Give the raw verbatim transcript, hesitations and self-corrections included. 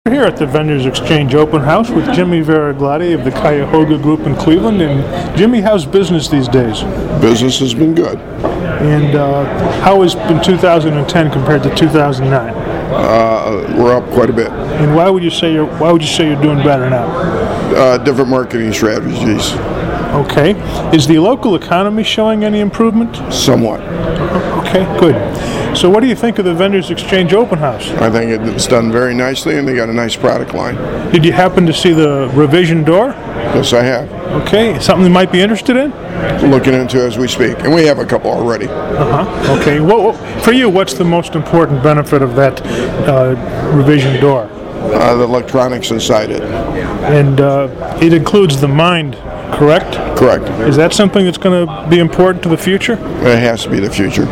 We're here at the Vendors Exchange Open House with Jimmy Varaglotti of the Cuyahoga Group in Cleveland. And Jimmy, how's business these days? Business has been good. And uh, how has been two thousand ten compared to two thousand nine? Uh, we're up quite a bit. And why would you say you're why would you say you're doing better now? Uh, different marketing strategies, Okay. Is the local economy showing any improvement? somewhat. Okay, good. So what do you think of the Vendors Exchange Open House? I think it's done very nicely, and they got a nice product line. Did you happen to see the revision door? Yes, I have. Okay, something you might be interested in? Looking into as we speak, and we have a couple already. Uh-huh. Okay. What, for you, what's the most important benefit of that uh, revision door? Uh, the electronics inside it. And uh, it includes the Mind, correct? Correct. Is that something that's going to be important to the future? It has to be the future.